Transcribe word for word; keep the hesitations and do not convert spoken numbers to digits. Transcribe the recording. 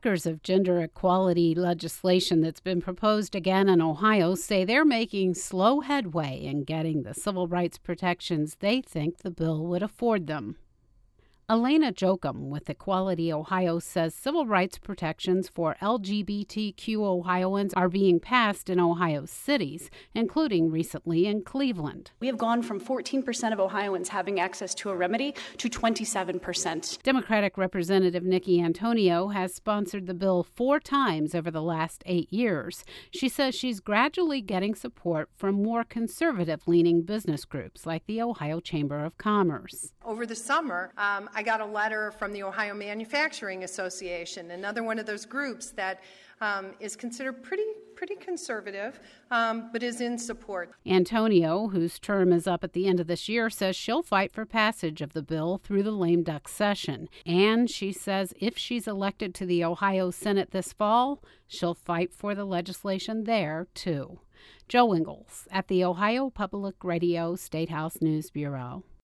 Backers of gender equality legislation that's been proposed again in Ohio say they're making slow headway in getting the civil rights protections they think the bill would afford them. Elena Jochum with Equality Ohio says civil rights protections for L G B T Q Ohioans are being passed in Ohio cities, including recently in Cleveland. We have gone from fourteen percent of Ohioans having access to a remedy to twenty-seven percent. Democratic Representative Nikki Antonio has sponsored the bill four times over the last eight years. She says she's gradually getting support from more conservative-leaning business groups like the Ohio Chamber of Commerce. Over the summer, um, I got a letter from the Ohio Manufacturing Association, another one of those groups that um, is considered pretty pretty conservative, um, but is in support. Antonio, whose term is up at the end of this year, says she'll fight for passage of the bill through the lame duck session. And she says if she's elected to the Ohio Senate this fall, she'll fight for the legislation there, too. Joe Ingles at the Ohio Public Radio State House News Bureau.